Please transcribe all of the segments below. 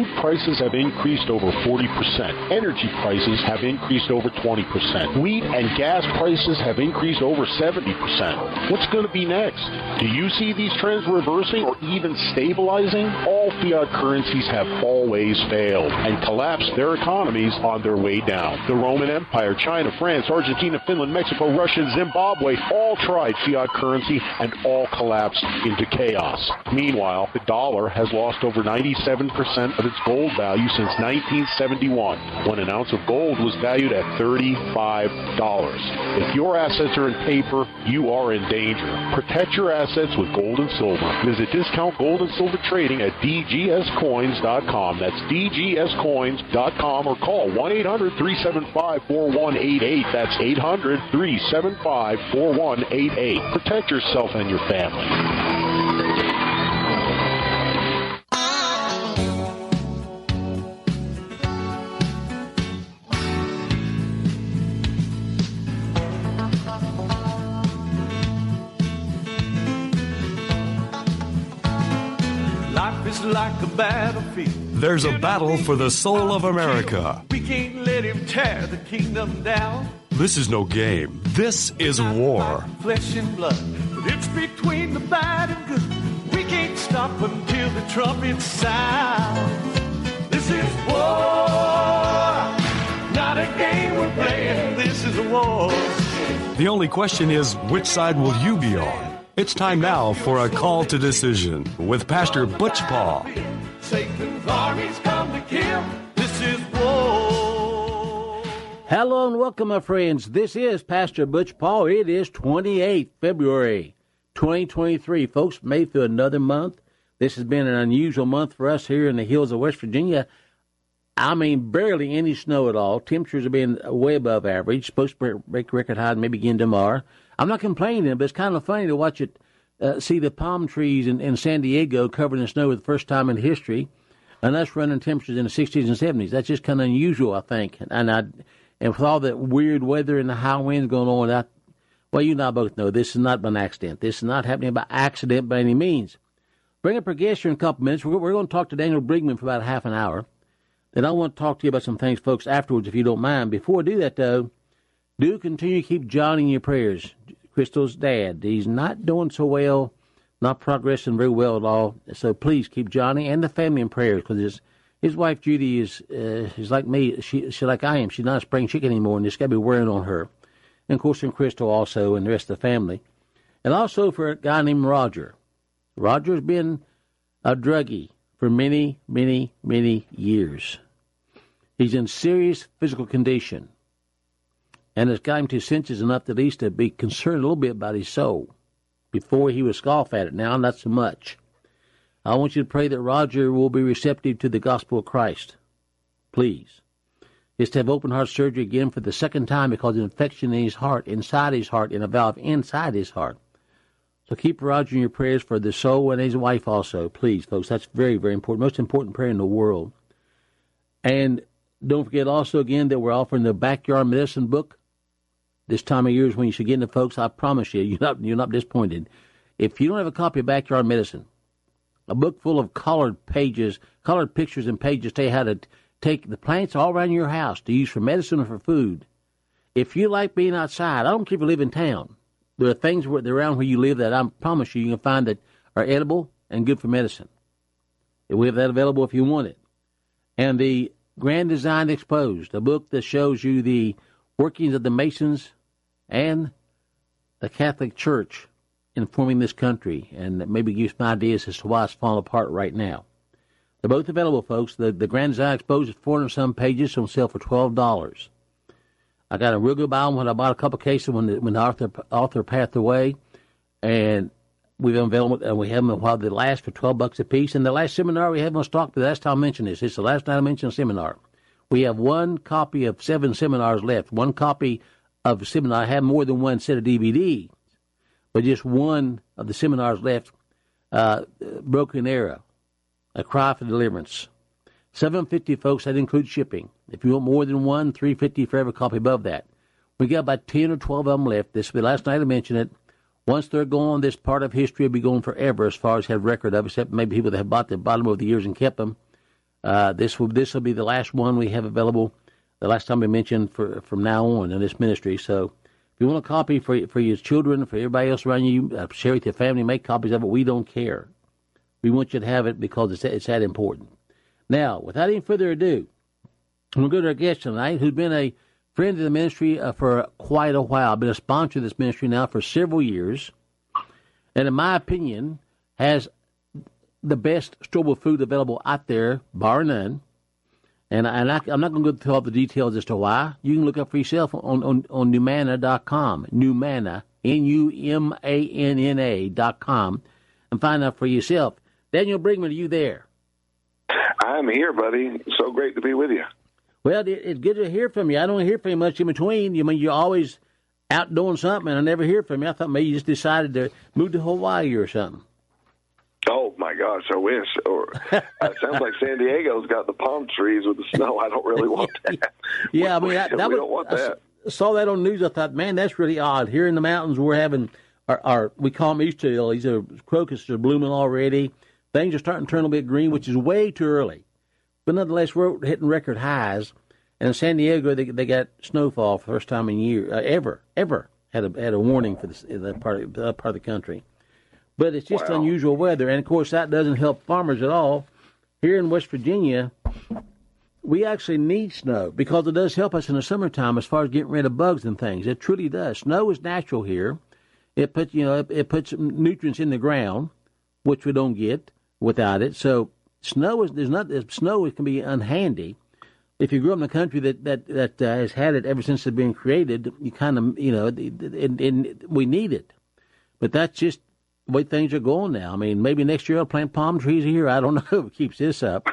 Food prices have increased over 40%. Energy prices have increased over 20%. Wheat and gas prices have increased over 70%. What's going to be next? Do you see these trends reversing or even stabilizing? All fiat currencies have always failed and collapsed their economies on their way down. The Roman Empire, China, France, Argentina, Finland, Mexico, Russia, Zimbabwe all tried fiat currency and all collapsed into chaos. Meanwhile, the dollar has lost over 97% of its gold value since 1971, when an ounce of gold was valued at $35. If your assets are in paper, you are in danger. Protect your assets with gold and silver. Visit Discount Gold and Silver Trading at dgscoins.com. That's dgscoins.com, or call 1-800-375-4188. That's 800-375-4188. Protect yourself and your family. Like a battlefield. There's a battle for the soul of America. We can't let him tear the kingdom down. This is no game. This is war. Flesh and blood, but it's between the bad and good. We can't stop until the trumpet sounds. This is war, not a game we're playing. This is a war. The only question is, which side will you be on? It's time now for a call to decision with Pastor Butch Paul. Satan's armies come to kill. This is war. Hello and welcome, my friends. This is Pastor Butch Paul. It is 28th February, 2023. Folks, made through another month. This has been an unusual month for us here in the hills of West Virginia. I mean, barely any snow at all. Temperatures have been way above average. Supposed to break record high and maybe again tomorrow. I'm not complaining, but it's kind of funny to watch it, see the palm trees in San Diego covered in snow for the first time in history, and us running temperatures in the 60s and 70s. That's just kind of unusual, I think. And with all the weird weather and the high winds going on, well, you and I both know this is not by an accident. This is not happening by accident by any means. Bring up our guest here in a couple minutes. We're going to talk to Daniel Brigman for about half an hour. Then I want to talk to you about some things, folks, afterwards, if you don't mind. Before I do that, though, do continue to keep Johnny in your prayers. Crystal's dad. He's not doing so well, not progressing very well at all. So please keep Johnny and the family in prayers, because his wife Judy is like me. She's like I am. She's not a spring chicken anymore, and it's got to be wearing on her. And of course, and Crystal also, and the rest of the family. And also for a guy named Roger. Roger's been a druggie for many, many, many years. He's in serious physical condition. And it's got him to senses enough at least to be concerned a little bit about his soul. Before he would scoff at it. Now, not so much. I want you to pray that Roger will be receptive to the gospel of Christ. Please. Is to have open heart surgery again for the second time because of an infection in his heart, inside his heart, in a valve inside his heart. So keep Roger in your prayers for the soul and his wife also. Please, folks. That's very, very important. Most important prayer in the world. And don't forget also again that we're offering the Backyard Medicine book. This time of year is when you should get into, folks. I promise you, you're not disappointed. If you don't have a copy of Backyard Medicine, a book full of colored pictures and pages tell you how to take the plants all around your house to use for medicine or for food. If you like being outside, I don't care if you live in town. There are things around where you live that I promise you can find that are edible and good for medicine. We have that available if you want it. And the Grand Design Exposed, a book that shows you the workings of the Masons and the Catholic Church in forming this country, and maybe give some ideas as to why it's falling apart right now. They're both available, folks. The Grand Design Exposed is 400-some pages on sale for $12. I got a real good buy when I bought a couple of cases when the author passed away, and we have them while they last for $12 a piece. And the last seminar we have on stock, but that's how I mentioned this. It's the last time I mentioned a seminar. We have one copy of 7 seminars left. One copy of a seminar. I have more than one set of DVDs, but just one of the seminars left. Broken Arrow, A Cry for Deliverance. $750, folks. That includes shipping. If you want more than one, $350 for every copy above that. We got about 10 or 12 of them left. This will be the last night I mentioned it. Once they're gone, this part of history will be gone forever as far as have record of, except maybe people that have bought them over the years and kept them. This will be the last one we have available. The last time we mentioned from now on in this ministry. So if you want a copy for your children, for everybody else around you, share with your family, make copies of it. We don't care. We want you to have it because it's that important. Now, without any further ado, I'm going to go to our guest tonight, who's been a friend of the ministry for quite a while, been a sponsor of this ministry now for several years, and in my opinion, has the best stowable food available out there, bar none. And I'm not going to go through all the details as to why. You can look up for yourself on Numanna.com, Numanna, Numanna.com, and find out for yourself. Daniel Brigman, are you there? I'm here, buddy. So great to be with you. Well, it's good to hear from you. I don't hear from you much in between. You mean you're always out doing something, and I never hear from you. I thought maybe you just decided to move to Hawaii or something. Oh, my gosh, I wish. Or it sounds like San Diego's got the palm trees with the snow. I don't really want that. Yeah, I mean, we don't want that. I saw that on the news. I thought, man, that's really odd. Here in the mountains, we're having we call them Easter lilies. Crocuses are blooming already. Things are starting to turn a bit green, which is way too early. But nonetheless, we're hitting record highs. And in San Diego, they got snowfall for the first time in years ever had a warning for that part of the country. But it's just unusual weather, and of course that doesn't help farmers at all. Here in West Virginia, we actually need snow because it does help us in the summertime as far as getting rid of bugs and things. It truly does. Snow is natural here. It puts nutrients in the ground, which we don't get without it. So snow can be unhandy. If you grew up in a country that has had it ever since it's been created, you kind of we need it. But that's just the way things are going now. I mean, maybe next year I'll plant palm trees here. I don't know if it keeps this up.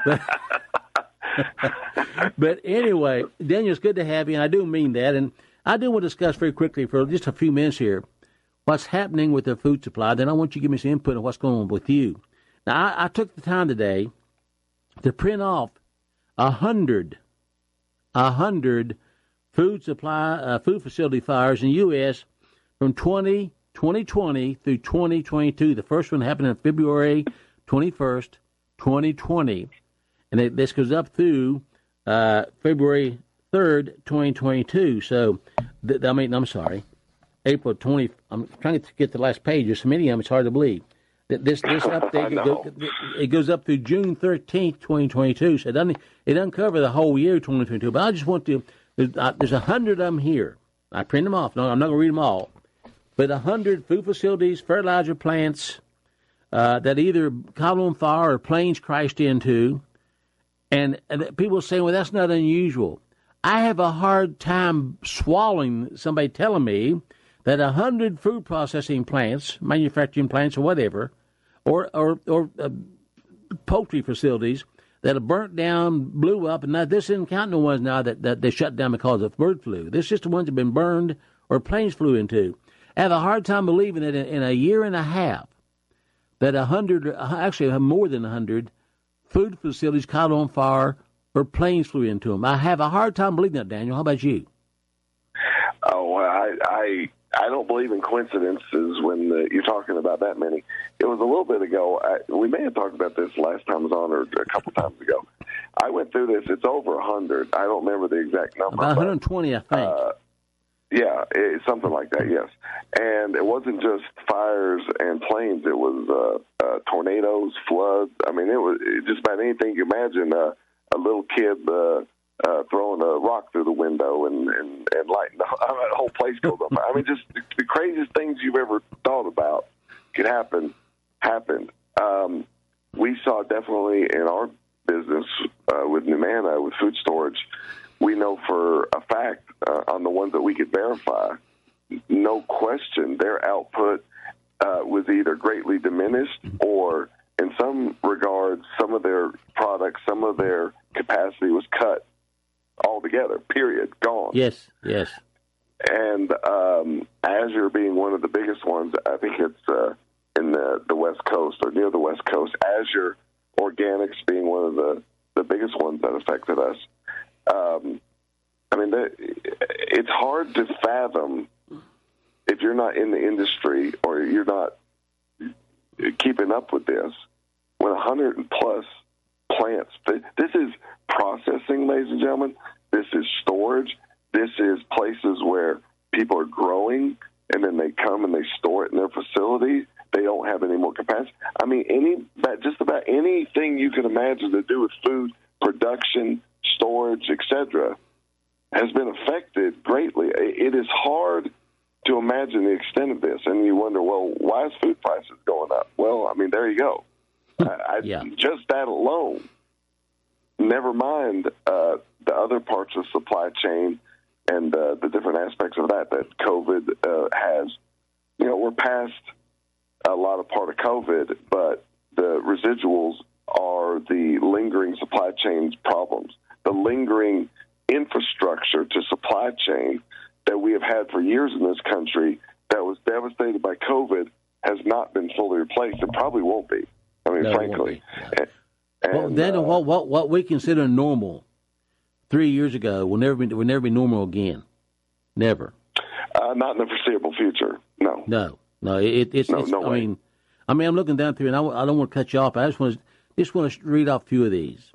But anyway, Daniel, it's good to have you, and I do mean that. And I do want to discuss very quickly for just a few minutes here what's happening with the food supply. Then I want you to give me some input on what's going on with you. Now, I took the time today to print off 100 food facility fires in the U.S. from 2020 through 2022. The first one happened on February 21st, 2020. And this goes up through February 3rd, 2022. So, I'm sorry, April 20. I'm trying to get the last page. There's so many of them, it's hard to believe. This update, it goes up through June 13th, 2022. So it doesn't cover the whole year, 2022. But I just want to, there's 100 of them here. I print them off. No, I'm not going to read them all. But 100 food facilities, fertilizer plants that either caught on fire or planes crashed into. And people are saying, well, that's not unusual. I have a hard time swallowing somebody telling me that 100 food processing plants, manufacturing plants or whatever, or poultry facilities that are burnt down, blew up, and this isn't counting the ones now that they shut down because of bird flu. This is just the ones that have been burned or planes flew into. I have a hard time believing that in a year and a half that 100, actually more than 100, food facilities caught on fire or planes flew into them. I have a hard time believing that, Daniel. How about you? Oh, I don't believe in coincidences when you're talking about that many. It was a little bit ago. We may have talked about this last time I was on or a couple times ago. I went through this. It's over 100. I don't remember the exact number. About 120, I think. Yeah, it's something like that, yes. And it wasn't just fires and planes. It was tornadoes, floods. I mean, it was just about anything you imagine. A little kid throwing a rock through the window and lighting the whole place goes up. I mean, just the craziest things you've ever thought about could happen, happened. We saw definitely in our business with Numanna, with food storage, we know for a fact on the ones that we could verify, no question, their output was either greatly diminished or in some regards, some of their products, some of their capacity was cut altogether, period, gone. Yes. And Azure being one of the biggest ones, I think it's in the West Coast or near the West Coast, Azure Organics being one of the biggest ones that affected us. I mean, it's hard to fathom if you're not in the industry or you're not keeping up with this when 100+ plants. This is processing, ladies and gentlemen. This is storage. This is places where people are growing, and then they come and they store it in their facility. They don't have any more capacity. I mean, just about anything you can imagine to do with food production, storage, etc., has been affected greatly. It is hard to imagine the extent of this, and you wonder, well, why is food prices going up? Well, I mean, there you go. Just that alone, never mind the other parts of the supply chain and the different aspects of that COVID has. You know, we're past a lot of part of COVID, but the residuals are the lingering supply chain problems, the lingering infrastructure to supply chain that we have had for years in this country that was devastated by COVID has not been fully replaced and probably won't be. I mean, frankly. Well, Daniel, what we consider normal 3 years ago will never be normal again. Never. Not in the foreseeable future. No. No. It's no way. I mean, I'm looking down through, and I don't want to cut you off. I just want to read off a few of these.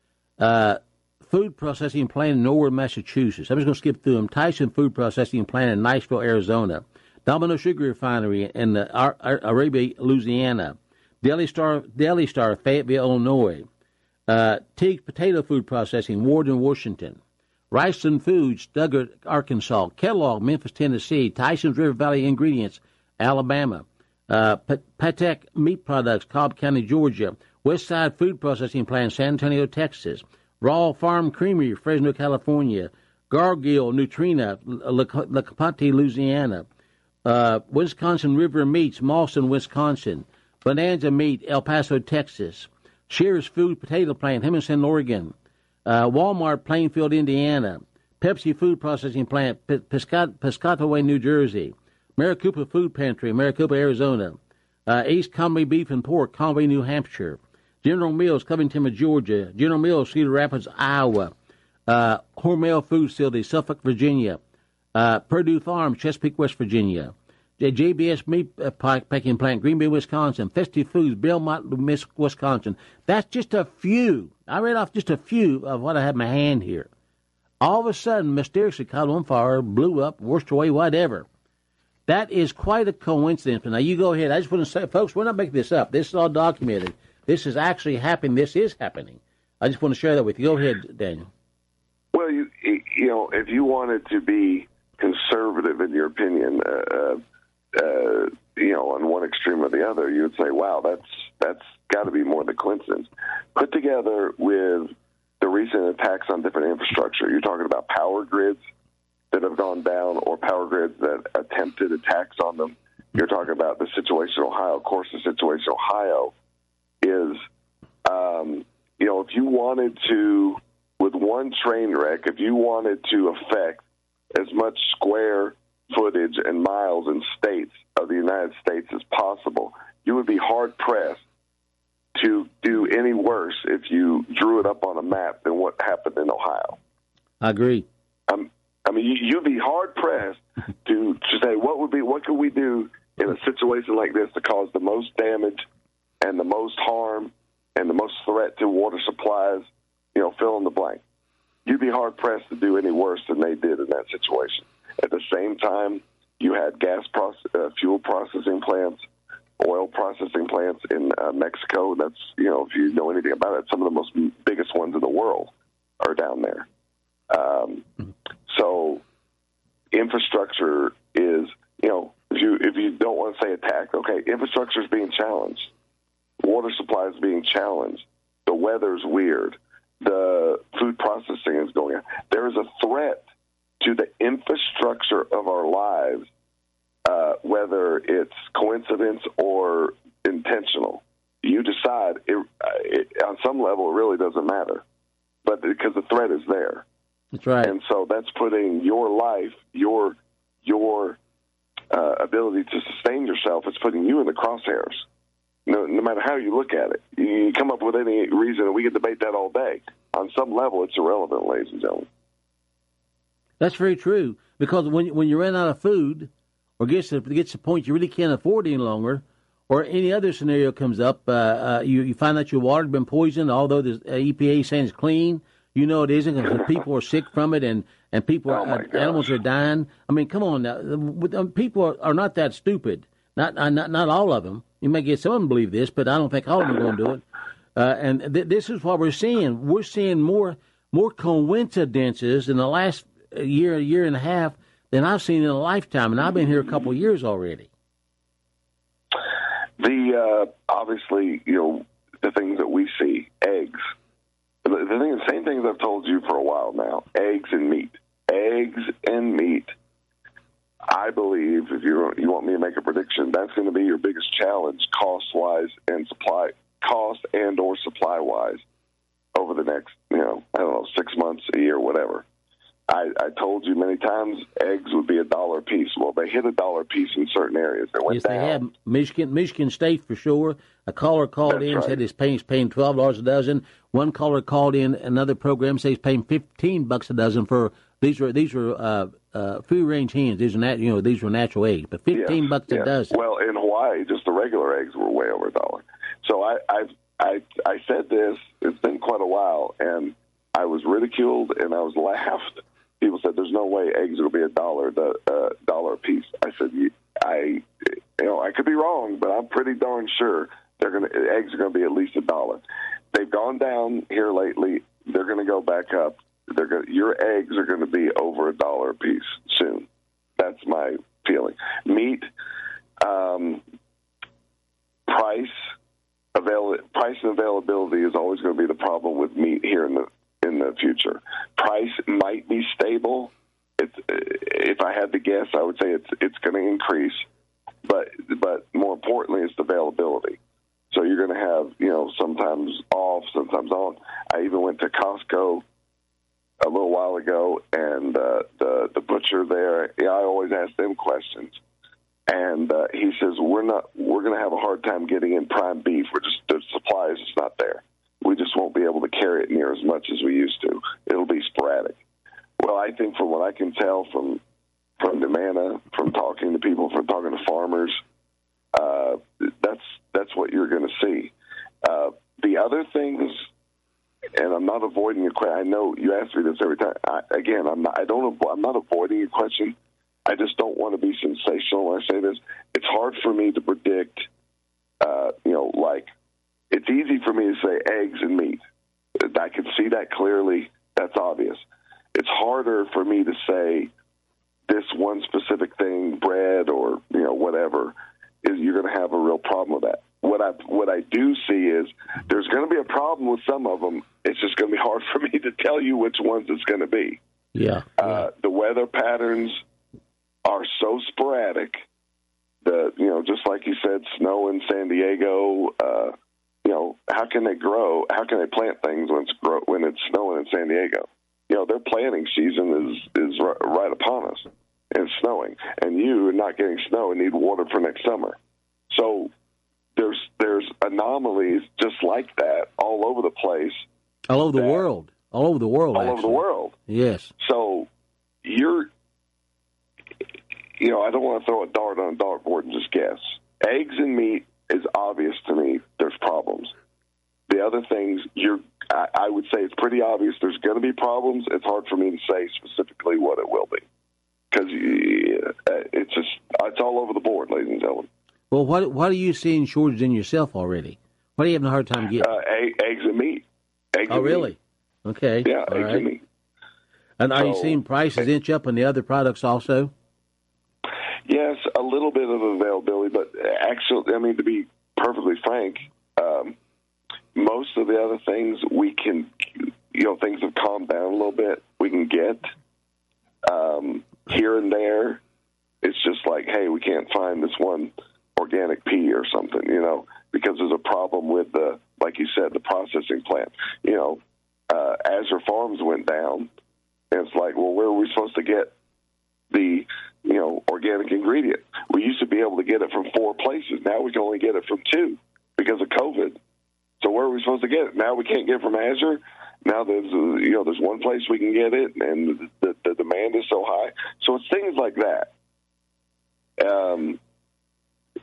Food processing plant in Norwood, Massachusetts. I'm just going to skip through them. Tyson Food Processing Plant in Niceville, Arizona. Domino Sugar Refinery in Arabia, Louisiana. Deli Star, Fayetteville, Illinois. Teague Potato Food Processing, Warden, Washington. Ryston Foods, Stuttgart, Arkansas. Kellogg, Memphis, Tennessee. Tyson's River Valley Ingredients, Alabama. Patek Meat Products, Cobb County, Georgia. Westside Food Processing Plant, San Antonio, Texas. Raw Farm Creamery, Fresno, California. Gargill, Nutrina, La Capote, Louisiana. Wisconsin River Meats, Mawson, Wisconsin. Bonanza Meat, El Paso, Texas. Shear's Food Potato Plant, Henderson, Oregon. Walmart, Plainfield, Indiana. Pepsi Food Processing Plant, Piscataway, New Jersey. Maricopa Food Pantry, Maricopa, Arizona. East Conway Beef and Pork, Conway, New Hampshire. General Mills, Covington, Georgia. General Mills, Cedar Rapids, Iowa. Hormel Food Facility, Suffolk, Virginia. Purdue Farms, Chesapeake, West Virginia. JBS Meat Packing Plant, Green Bay, Wisconsin. Festive Foods, Belmont, Wisconsin. That's just a few. I read off just a few of what I have in my hand here. All of a sudden, mysteriously caught on fire, blew up, washed away, whatever. That is quite a coincidence. But now you go ahead. I just want to say, folks, we're not making this up. This is all documented. This is actually happening. This is happening. I just want to share that with you. Go ahead, Daniel. Well, you know, if you wanted to be conservative in your opinion, you know, on one extreme or the other, you would say, wow, that's got to be more than coincidence. Put together with the recent attacks on different infrastructure, you're talking about power grids that have gone down or power grids that attempted attacks on them. You're talking about the situation in Ohio. Of course, the situation in Ohio is, you know, if you wanted to, with one train wreck, if you wanted to affect as much square footage and miles and states of the United States as possible, you would be hard-pressed to do any worse if you drew it up on a map than what happened in Ohio. I agree. I mean, you'd be hard-pressed to say, what could we do in a situation like this to cause the most damage and the most harm and the most threat to water supplies, you know, fill in the blank. You'd be hard-pressed to do any worse than they did in that situation. At the same time, you had fuel processing plants, oil processing plants in Mexico. That's, you know, if you know anything about it, some of the most biggest ones in the world are down there. So infrastructure is, you know, if you don't want to say attacked, okay, infrastructure is being challenged. Water supply is being challenged. The weather's weird. The food processing is going on. There is a threat to the infrastructure of our lives, whether it's coincidence or intentional. You decide. On some level, it really doesn't matter, but because the threat is there. That's right. And so that's putting your life, your ability to sustain yourself, it's putting you in the crosshairs. No matter how you look at it. You come up with any reason, and we can debate that all day. On some level, it's irrelevant, ladies and gentlemen. That's very true, because when you run out of food, or gets to the point you really can't afford any longer, or any other scenario comes up, you find out your water's been poisoned, although the EPA is saying it's clean, you know it isn't because people are sick from it and people, animals are dying. I mean, come on now. People are not that stupid. Not all of them. You may get some of them believe this, but I don't think all of them are going to do it. And this is what we're seeing. We're seeing more coincidences in the last year and a half than I've seen in a lifetime, and I've been here a couple of years already. Obviously, the things that we see, eggs. The same things I've told you for a while now, eggs and meat. Eggs and meat, I believe, if you want me to make a prediction, that's going to be your biggest challenge cost-wise and or supply-wise over the next, 6 months, a year, whatever. I told you many times eggs would be $1 a piece. Well, they hit $1 a piece in certain areas. They went down. They have. Michigan State for sure. A caller called in and said he's paying $12 a dozen. One caller called in another program says he's paying $15 a dozen for these were free range hens. These were natural eggs, but $15 a dozen. Well, in Hawaii, just the regular eggs were way over $1. So I said this. It's been quite a while, and I was ridiculed and I was laughed. People said, "There's no way eggs will be $1 a piece." I said, "I could be wrong, but I'm pretty darn sure eggs are going to be at least $1. They've gone down here lately. They're going to go back up. Your eggs are going to be over $1 a piece soon. That's my feeling. Meat, price and availability is always going to be the problem with meat here in the future. Price might be stable. If I had to guess, I would say it's going to increase, but more importantly, it's the availability. So you're going to have sometimes off, sometimes on. I even went to Costco a little while ago, and the butcher there, I always ask them questions, and he says we're going to have a hard time getting in prime beef. The supply is just not there. We just won't be able to carry it near as much as we used to. It'll be sporadic. Well, I think from what I can tell from Nemana, from talking to people, from talking to farmers, that's what you're going to see. The other things, and I'm not avoiding your question. I know you ask me this every time. I'm not avoiding your question. I just don't want to be sensational when I say this. It's hard for me to predict. It's easy for me to say eggs and meat. I can see that clearly. That's obvious. It's harder for me to say this one specific thing, bread or whatever, is you're going to have a real problem with that. What I do see is there's going to be a problem with some of them. It's just going to be hard for me to tell you which ones it's going to be. Yeah. The weather patterns are so sporadic. Just like you said, snow in San Diego. How can they grow? How can they plant things when it's snowing in San Diego? Their planting season is right upon us, and it's snowing, and you are not getting snow and need water for next summer. So there's anomalies just like that all over the place. All over the world. All over the world. All over the world. Yes. So I don't want to throw a dart on a dartboard and just guess. Eggs and meat is obvious to me. There's problems. The other things, I would say it's pretty obvious there's going to be problems. It's hard for me to say specifically what it will be because it's all over the board, ladies and gentlemen. Well, what are you seeing shortage in yourself already? What are you having a hard time getting? Eggs and meat. Really? Okay. Yeah, eggs and meat. And are you seeing prices inch up on the other products also? Yes, a little bit of availability, but actually, to be perfectly frank, most of the other things we can, things have calmed down a little bit. We can get here and there. It's just like, hey, we can't find this one organic pea or something, because there's a problem with like you said, the processing plant. Azure Farms went down, and it's like, well, where are we supposed to get the organic ingredient? We used to be able to get it from 4 places. Now we can only get it from 2 because of COVID. So where are we supposed to get it? Now we can't get it from Azure. Now there's one place we can get it, and the demand is so high. So it's things like that.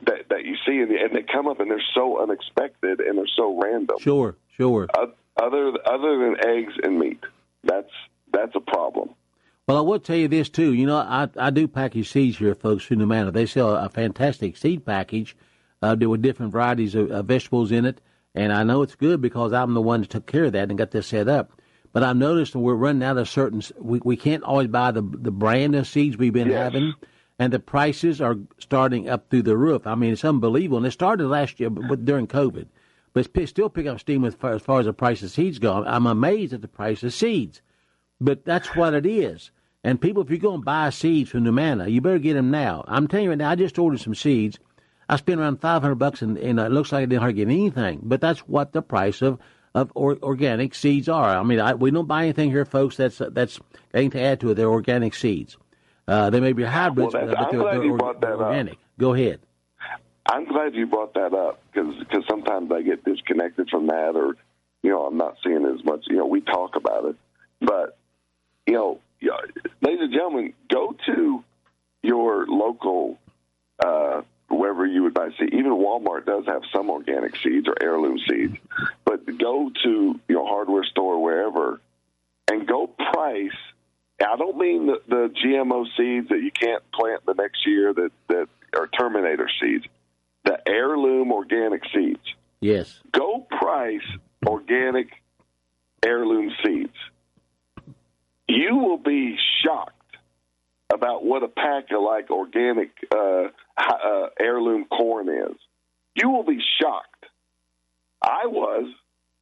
that you see, and they come up and they're so unexpected and they're so random. Sure. Other than eggs and meat, that's a problem. Well, I will tell you this, too. You know, I do package seeds here, folks, through Numanna. They sell a fantastic seed package with different varieties of vegetables in it. And I know it's good because I'm the one that took care of that and got this set up. But I've noticed we're running out of certain – we can't always buy the brand of seeds we've been having. And the prices are starting up through the roof. I mean, it's unbelievable. And it started last year during COVID. But it's still picking up steam as far as the price of seeds go. I'm amazed at the price of seeds. But that's what it is. And people, if you're going to buy seeds from Numanna, you better get them now. I'm telling you right now, I just ordered some seeds. I spent around $500, and it looks like I didn't hardly get anything. But that's what the price of organic seeds are. I mean, we don't buy anything here, folks, that's going to add to it. They're organic seeds. They may be hybrids, but they're organic. Go ahead. I'm glad you brought that up because sometimes I get disconnected from that, or I'm not seeing as much. We talk about it, but ladies and gentlemen, go to your local wherever you would buy seeds. Even Walmart does have some organic seeds or heirloom seeds, but go to your hardware store, wherever, and go price. I don't mean the GMO seeds that you can't plant the next year that are Terminator seeds. The heirloom organic seeds. Yes. Go price organic heirloom seeds. You will be shocked about what a pack of like organic heirloom corn is. You will be shocked. I was.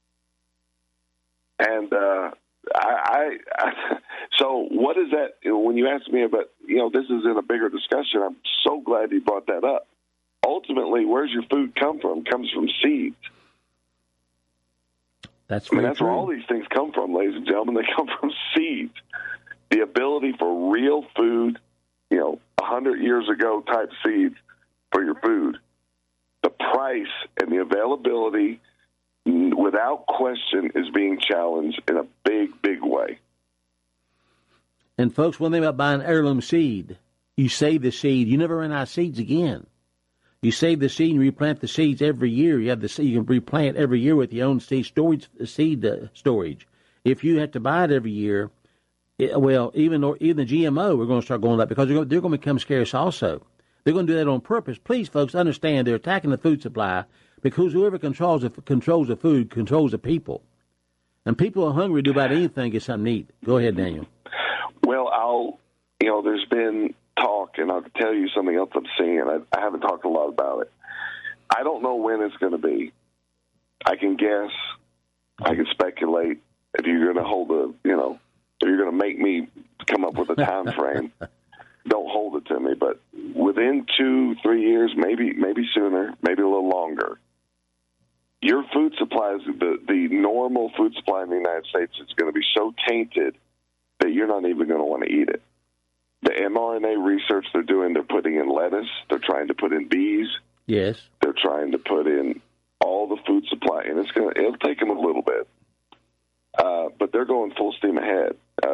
And I so what is that? When you ask me about, this is in a bigger discussion, I'm so glad you brought that up. Ultimately, where's your food come from? It comes from seeds. That's true. Where all these things come from, ladies and gentlemen. They come from seeds. The ability for real food, 100 years ago type seeds for your food. The price and the availability, without question, is being challenged in a big, big way. And folks, one thing about buying heirloom seed, you save the seed. You never run out of seeds again. You save the seed and replant the seeds every year. You can replant every year with your own seed storage. If you have to buy it every year, even the GMO, we're going to start going up because they're going to become scarce also. They're going to do that on purpose. Please, folks, understand they're attacking the food supply because whoever controls the food controls the people. And people are hungry to do about anything, get something to eat. Go ahead, Daniel. Well, there's been talk, and I'll tell you something else I'm seeing. I haven't talked a lot about it. I don't know when it's going to be. I can guess. I can speculate. If you're going to hold if you're going to make me come up with a time frame, don't hold it to me. But within 2-3 years, maybe sooner, maybe a little longer, your food supplies, the normal food supply in the United States, is going to be so tainted that you're not even going to want to eat it. The mRNA research they're doing, they're putting in lettuce. They're trying to put in bees. Yes. They're trying to put in all the food supply, and it'll take them a little bit. But they're going full steam ahead.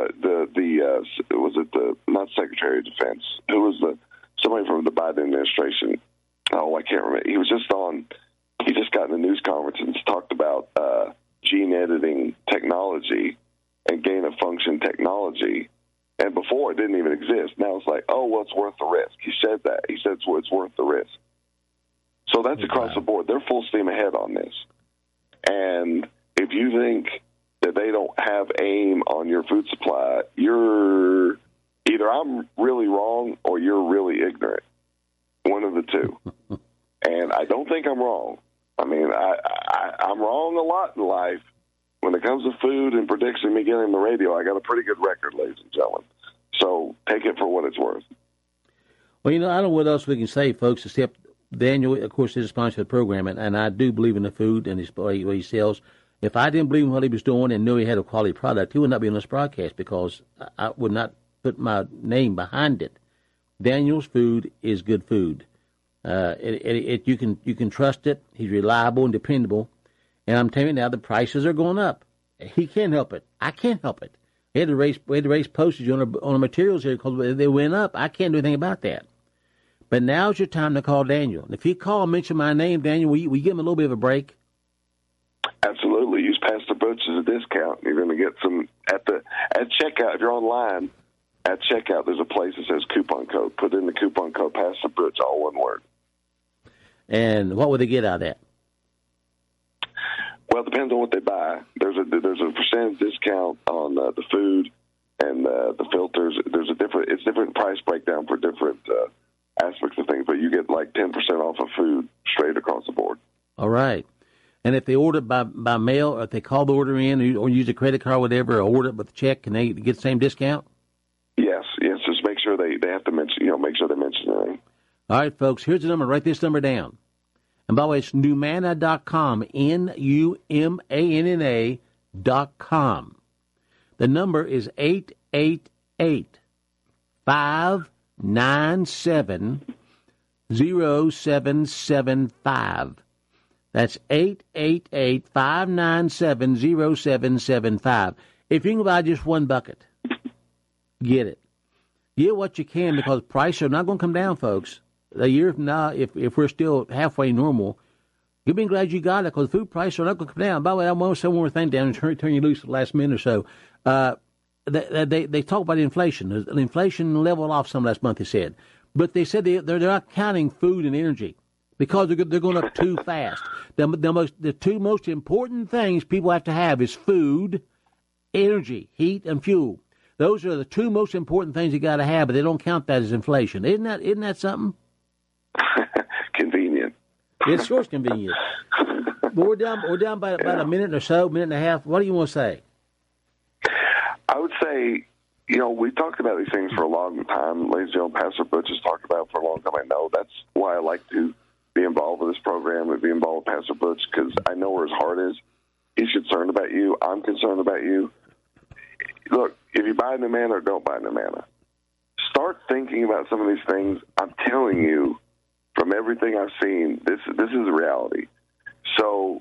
Not Secretary of Defense? Who was somebody from the Biden administration? Oh, I can't remember. He just got in a news conference and talked about gene editing technology and gain of function technology. And before it didn't even exist. Now it's like, oh, well, it's worth the risk. He said that. He said it's worth the risk. So that's across the board. They're full steam ahead on this. And if you think that they don't have aim on your food supply, you're either I'm really wrong or you're really ignorant. One of the two. And I don't think I'm wrong. I mean, I'm wrong a lot in life. When it comes to food and prediction, me getting on the radio, I got a pretty good record, ladies and gentlemen. So take it for what it's worth. Well, I don't know what else we can say, folks, except Daniel, of course, is a sponsor of the program, and I do believe in the food and what he sells. If I didn't believe in what he was doing and knew he had a quality product, he would not be on this broadcast because I would not put my name behind it. Daniel's food is good food. You can trust it. He's reliable and dependable. And I'm telling you now, the prices are going up. He can't help it. I can't help it. We had to raise postage on the materials here because they went up. I can't do anything about that. But now's your time to call Daniel. And if you call and mention my name, Daniel, will you give him a little bit of a break? Absolutely. Use Pastor Butch as a discount. You're going to get some at checkout. If you're online, at checkout, there's a place that says coupon code. Put in the coupon code Pastor Butch, all one word. And what would they get out of that? Well, it depends on what they buy. There's a percentage discount on the food and the filters. It's different price breakdown for different aspects of things, but you get like 10% off of food straight across the board. All right. And if they order by mail, or if they call the order in or use a credit card or whatever, or order it with a check, can they get the same discount? Yes. Just make sure they have to mention, make sure they mention their name. All right, folks, here's the number. Write this number down. And by the way, it's Numanna.com, Numanna.com. The number is 888-597-0775. That's 888-597-0775. If you can buy just one bucket, get it. Get what you can, because prices are not going to come down, folks. A year from now, if we're still halfway normal, you'll be glad you got it, because food prices are not going to come down. By the way, I want to say one more thing down and turn you loose for the last minute or so. They talk about inflation. The inflation leveled off some last month, they said. But they said they're not counting food and energy because they're going up too fast. The two most important things people have to have is food, energy, heat, and fuel. Those are the two most important things you got to have, but they don't count that as inflation. Isn't that something? Convenient. It's sure convenient. But we're down by about a minute or so, minute and a half. What do you want to say? I would say, we've talked about these things for a long time. Ladies and gentlemen, Pastor Butch has talked about it for a long time. I know that's why I like to be involved with this program and be involved with Pastor Butch, because I know where his heart is. He's concerned about you. I'm concerned about you. Look, if you buy Numanna or don't buy Numanna, start thinking about some of these things. I'm telling you, from everything I've seen, this is reality. So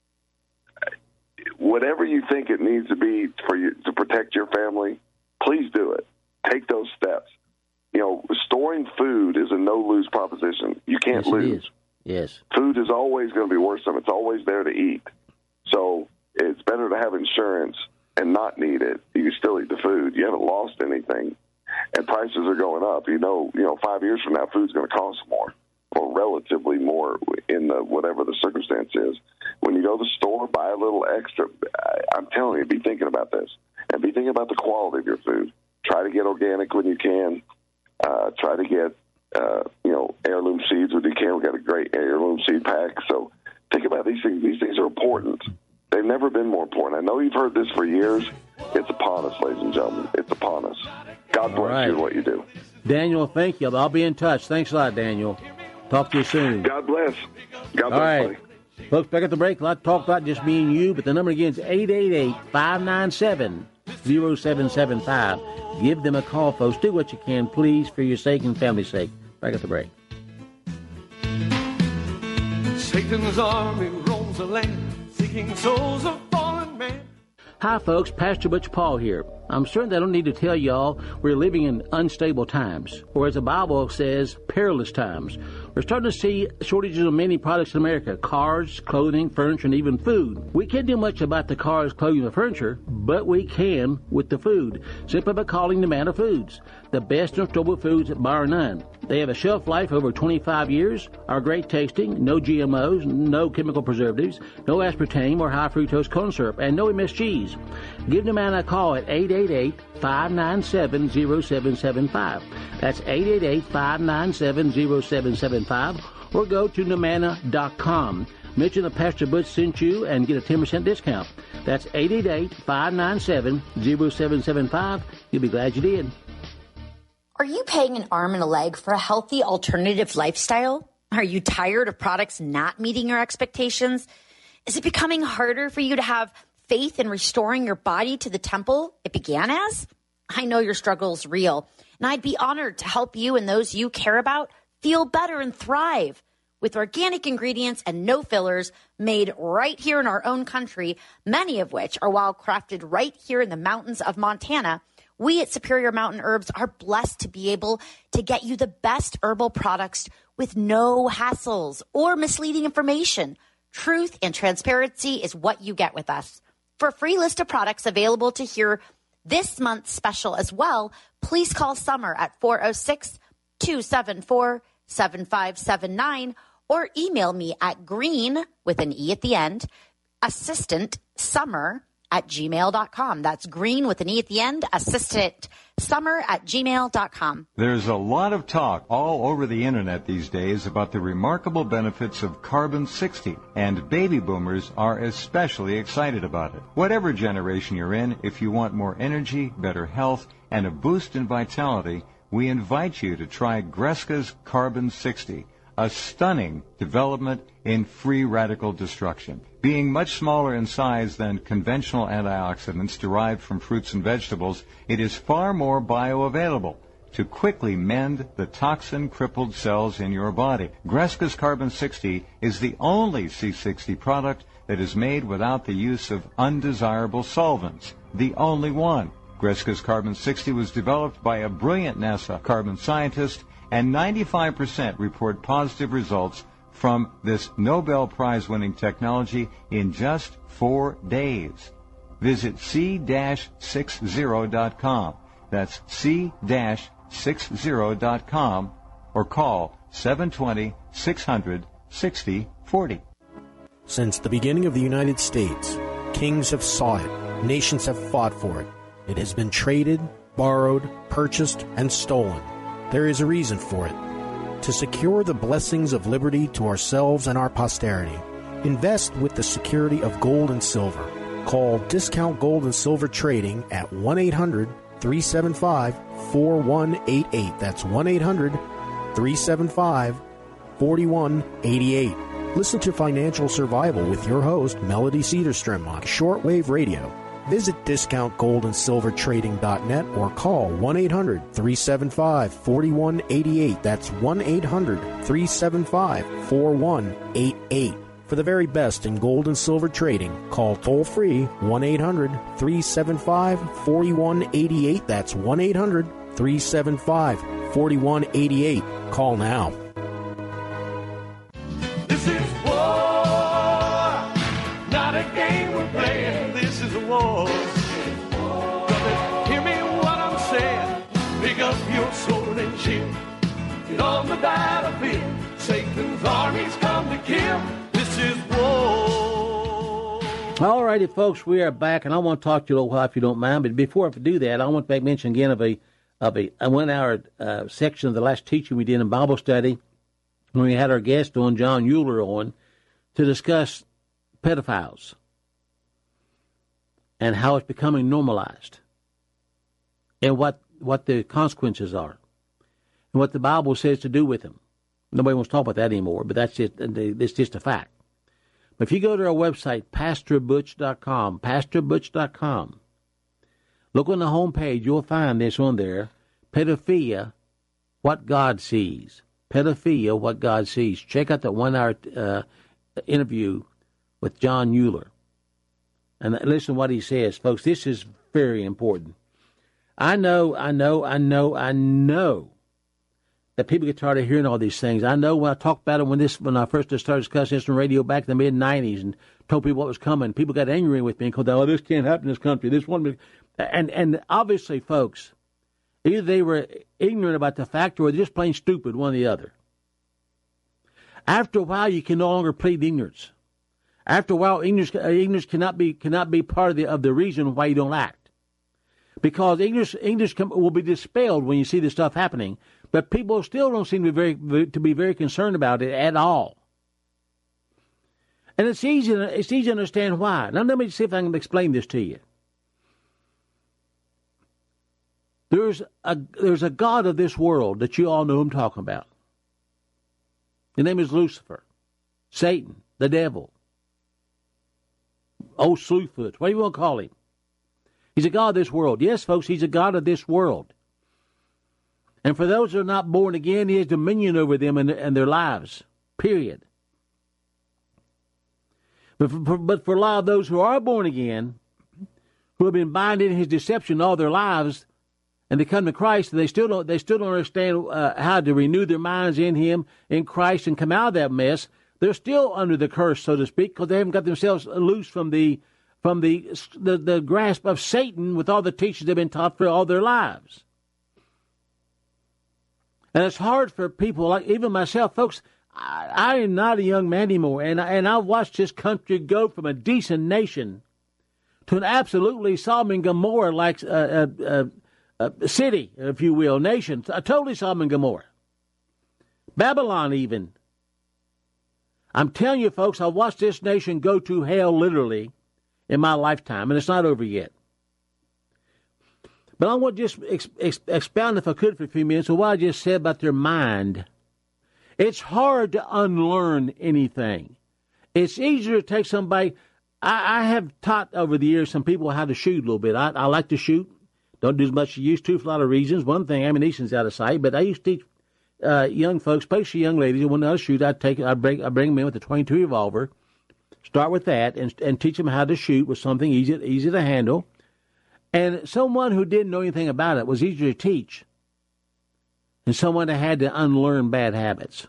whatever you think it needs to be for you to protect your family, please do it. Take those steps. Storing food is a no-lose proposition. You can't lose. Yes. Food is always going to be worth something. It's always there to eat. So it's better to have insurance and not need it. You can still eat the food. You haven't lost anything. And prices are going up. 5 years from now, food's going to cost more, or relatively more in whatever the circumstance is. When you go to the store, buy a little extra. I'm telling you, be thinking about this. And be thinking about the quality of your food. Try to get organic when you can. Try to get, heirloom seeds when you can. We've got a great heirloom seed pack. So think about these things. These things are important. They've never been more important. I know you've heard this for years. It's upon us, ladies and gentlemen. It's upon us. God bless you and what you do. Daniel, thank you. I'll be in touch. Thanks a lot, Daniel. Talk to you soon. God bless. God bless, all right. buddy. Folks, back at the break, a lot to talk about, just me and you, but the number again is 888-597-0775. Give them a call, folks. Do what you can, please, for your sake and family's sake. Back at the break. Satan's army roams the land, seeking souls of fallen man. Hi, folks. Pastor Butch Paul here. I'm certain I don't need to tell y'all we're living in unstable times, or as the Bible says, perilous times. We're starting to see shortages of many products in America: cars, clothing, furniture, and even food. We can't do much about the cars, clothing, and furniture, but we can with the food, simply by calling Numanna Foods. The best in storable foods, bar none. They have a shelf life over 25 years, are great tasting, no GMOs, no chemical preservatives, no aspartame or high fructose corn syrup, and no MSGs. Give Numanna a call at 888-597-0775. That's 888-597-0775, or go to Numanna.com. Mention that Pastor Butch sent you and get a 10% discount. That's 888-597-0775. You'll be glad you did. Are you paying an arm and a leg for a healthy alternative lifestyle? Are you tired of products not meeting your expectations? Is it becoming harder for you to have faith in restoring your body to the temple it began as? I know your struggle is real, and I'd be honored to help you and those you care about feel better and thrive. With organic ingredients and no fillers made right here in our own country, many of which are wild crafted right here in the mountains of Montana, We at Superior Mountain Herbs are blessed to be able to get you the best herbal products with no hassles or misleading information. Truth and transparency is what you get with us. For a free list of products available to hear this month's special as well, please call Summer at 406-274-7579 or email me at green, with an E at the end, assistantsummer@gmail.com. That's green with an E at the end, assistantsummer@gmail.com. There's a lot of talk all over the internet these days about the remarkable benefits of Carbon-60, and baby boomers are especially excited about it. Whatever generation you're in, if you want more energy, better health, and a boost in vitality, we invite you to try Greska's Carbon-60, a stunning development in free radical destruction. Being much smaller in size than conventional antioxidants derived from fruits and vegetables, it is far more bioavailable to quickly mend the toxin-crippled cells in your body. Greska's Carbon-60 is the only C60 product that is made without the use of undesirable solvents. The only one. Greska's Carbon-60 was developed by a brilliant NASA carbon scientist, and 95% report positive results from this Nobel Prize-winning technology in just 4 days. Visit c-60.com. That's c-60.com, or call 720-600-6040. Since the beginning of the United States, kings have sought it, nations have fought for it. It has been traded, borrowed, purchased, and stolen. There is a reason for it. To secure the blessings of liberty to ourselves and our posterity, invest with the security of gold and silver. Call Discount Gold and Silver Trading at 1-800-375-4188. That's 1-800-375-4188. Listen to Financial Survival with your host, Melody Cedarstrom, on shortwave radio. Visit discountgoldandsilvertrading.net or call 1-800-375-4188. That's 1-800-375-4188. For the very best in gold and silver trading, call toll-free 1-800-375-4188. That's 1-800-375-4188. Call now. This is war, not a game we're playing. This is a war. Brother, hear me what I'm saying. Pick up your sword and shield. Get on the battlefield. Satan's armies come to kill. This is war. All righty, folks, we are back, and I want to talk to you a little while if you don't mind. But before I do that, I want to make mention again of a 1 hour section of the last teaching we did in Bible study when we had our guest on, John Euler, on to discuss pedophiles and how it's becoming normalized and what the consequences are and what the Bible says to do with them. Nobody wants to talk about that anymore, but it's just a fact. But if you go to our website, PastorButch.com, look on the home page, you'll find this on there, Pedophilia, What God Sees. Pedophilia, What God Sees. Check out that 1 hour interview with John Euler. And listen to what he says, folks. This is very important. I know that people get tired of hearing all these things. I know when I talked about it when I first started discussing this on radio back in the mid-'90s and told people what was coming, people got angry with me and called, oh, this can't happen in this country. This one, and obviously, folks, either they were ignorant about the fact or they're just plain stupid, one or the other. After a while, you can no longer plead ignorance. After a while, ignorance cannot be part of the reason why you don't act, because ignorance will be dispelled when you see this stuff happening. But people still don't seem to be very concerned about it at all. And it's easy to understand why. Now let me see if I can explain this to you. There's a god of this world that you all know who I'm talking about. His name is Lucifer, Satan, the devil, old Slewfoot, what do you want to call him? He's a god of this world. Yes, folks, he's a god of this world. And for those who are not born again, he has dominion over them and their lives, period. But for a lot of those who are born again, who have been binded in his deception all their lives, and they come to Christ, and they still don't understand how to renew their minds in Him, in Christ, and come out of that mess. They're still under the curse, so to speak, because they haven't got themselves loose from the grasp of Satan with all the teachings they've been taught for all their lives. And it's hard for people like even myself, folks. I am not a young man anymore, and I've watched this country go from a decent nation to an absolutely Sodom and Gomorrah like city, if you will, nation, a totally Sodom and Gomorrah. Babylon even. I'm telling you, folks, I watched this nation go to hell literally in my lifetime, and it's not over yet. But I want to just expound, if I could, for a few minutes on what I just said about their mind. It's hard to unlearn anything. It's easier to take somebody. I have taught over the years some people how to shoot a little bit. I like to shoot. Don't do as much as I used to for a lot of reasons. One thing, ammunition's out of sight, but I used to teach young folks, especially young ladies, who want to shoot. I bring them in with a .22 revolver. Start with that and teach them how to shoot with something easy to handle. And someone who didn't know anything about it was easier to teach than someone that had to unlearn bad habits.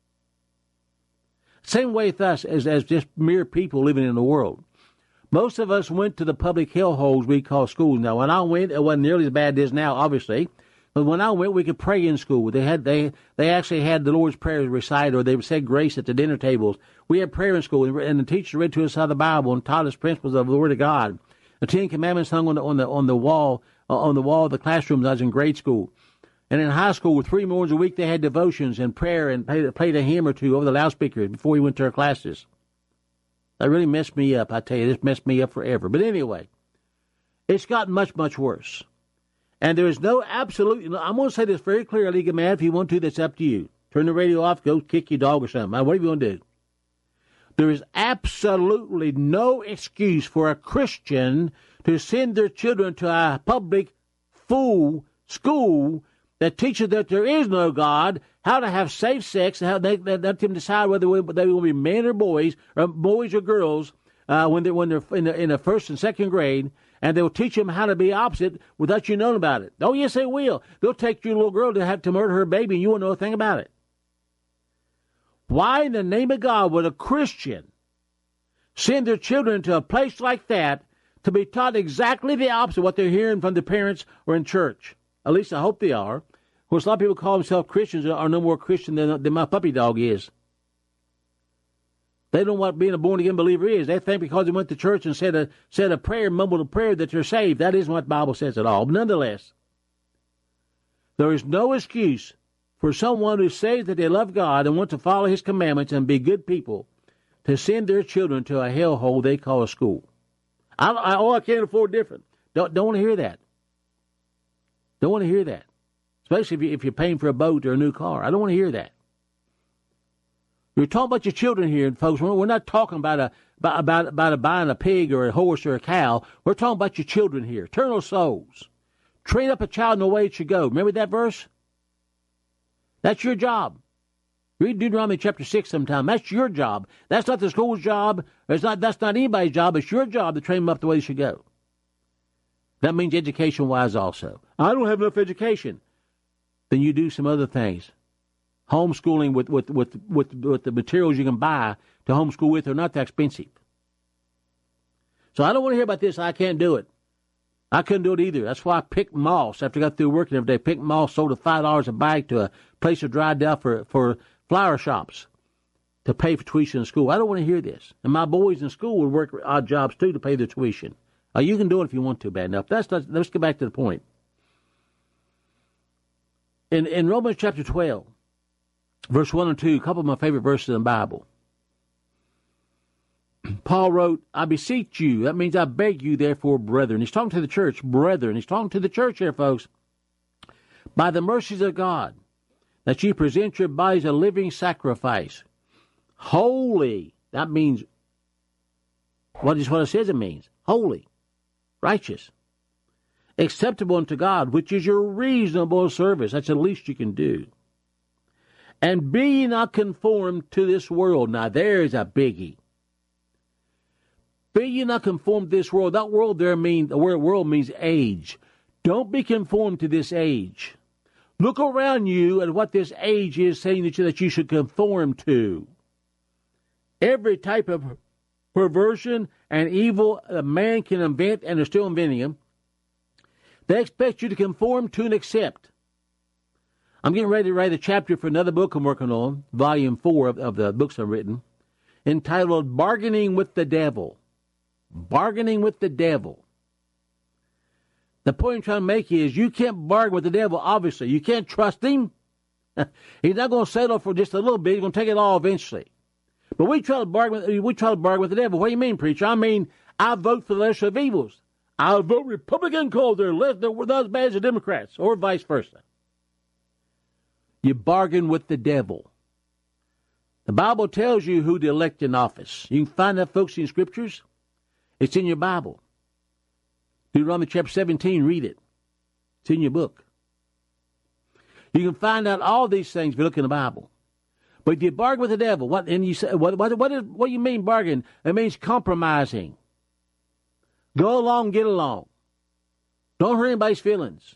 Same way with us as just mere people living in the world. Most of us went to the public hellholes we call schools. Now, when I went, it wasn't nearly as bad as now, obviously. But when I went, we could pray in school. They actually had the Lord's Prayer recited, or they said grace at the dinner tables. We had prayer in school, and the teacher read to us out of the Bible and taught us principles of the Word of God. The Ten Commandments hung on the wall of the classrooms. I was in grade school. And in high school, 3 mornings a week, they had devotions and prayer and played a hymn or two over the loudspeakers before we went to our classes. That really messed me up. I tell you, this messed me up forever. But anyway, it's gotten much, much worse. And there is no absolute, I'm going to say this very clearly, get mad if you want to, that's up to you. Turn the radio off, go kick your dog or something, whatever you want to do. There is absolutely no excuse for a Christian to send their children to a public fool school that teaches that there is no God, how to have safe sex, how they let them decide whether they will be men or boys or girls when they're in the first and second grade, and they'll teach them how to be opposite without you knowing about it. Oh, yes, they will. They'll take your little girl to have to murder her baby, and you won't know a thing about it. Why in the name of God would a Christian send their children to a place like that to be taught exactly the opposite of what they're hearing from their parents or in church? At least I hope they are. Of course, a lot of people call themselves Christians are no more Christian than my puppy dog is. They don't know what being a born-again believer is. They think because they went to church and said a prayer, mumbled a prayer, that they're saved. That isn't what the Bible says at all. But nonetheless, there is no excuse for someone who says that they love God and want to follow His commandments and be good people to send their children to a hellhole they call a school. I can't afford different. Don't want to hear that. Don't want to hear that. Especially if you're paying for a boat or a new car. I don't want to hear that. We're talking about your children here, folks. We're not talking about buying a pig or a horse or a cow. We're talking about your children here. Eternal souls. Train up a child in the way it should go. Remember that verse? That's your job. Read Deuteronomy chapter 6 sometime. That's your job. That's not the school's job. That's not anybody's job. It's your job to train them up the way they should go. That means education-wise also. I don't have enough education. Then you do some other things. Homeschooling with the materials you can buy to homeschool with are not that expensive. So I don't want to hear about this. I can't do it. I couldn't do it either. That's why I picked moss after I got through working every day. Picked moss, sold at $5 a bag to a place of dried out for flower shops to pay for tuition in school. I don't want to hear this. And my boys in school would work odd jobs too to pay their tuition. You can do it if you want to, bad enough. Let's get back to the point. In Romans chapter 12, verse 1 and 2, a couple of my favorite verses in the Bible. Paul wrote, I beseech you, that means I beg you, therefore, brethren. He's talking to the church, brethren. He's talking to the church here, folks. By the mercies of God, that you present your bodies a living sacrifice, holy. That means, what it says it means, holy, righteous, acceptable unto God, which is your reasonable service. That's the least you can do. And be not conformed to this world. Now, there's a biggie. Be ye not conformed to this world. That world there means, the word world means age. Don't be conformed to this age. Look around you at what this age is saying that you should conform to. Every type of perversion and evil a man can invent, and they're still inventing them, they expect you to conform to and accept. I'm getting ready to write a chapter for another book I'm working on, volume 4 of the books I've written, entitled Bargaining with the Devil. Bargaining with the Devil. The point I'm trying to make is you can't bargain with the devil, obviously. You can't trust him. He's not going to settle for just a little bit. He's going to take it all eventually. But we try to bargain with the devil. What do you mean, preacher? I mean, I vote for the lesser of evils. I'll vote Republican because they're not as bad as the Democrats, or vice versa. You bargain with the devil. The Bible tells you who to elect in office. You can find that, folks, in Scriptures. It's in your Bible. Deuteronomy chapter 17, read it. It's in your book. You can find out all these things if you look in the Bible. But if you bargain with the devil, what do you mean bargain? It means compromising. Go along, get along. Don't hurt anybody's feelings.